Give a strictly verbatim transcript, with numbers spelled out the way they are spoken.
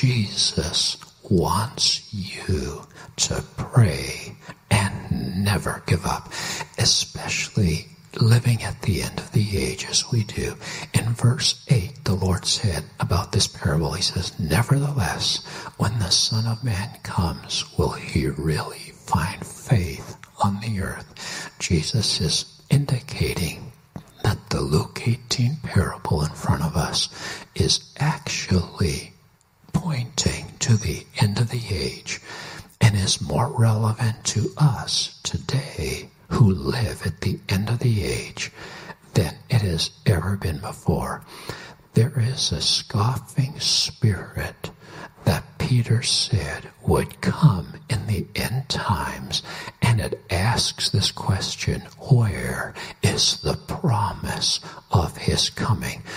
Jesus wants you to pray and never give up, especially living at the end of the age as we do. In verse eight, the Lord said about this parable, he says, nevertheless, when the Son of Man comes, will he really find faith on the earth? Jesus is indicating that the Luke eighteen parable in front of us is actually pointing to the end of the age and is more relevant to us today who live at the end of the age than it has ever been before. There is a scoffing spirit that Peter said would come in the end times, and it asks this question, where is the promise of his coming?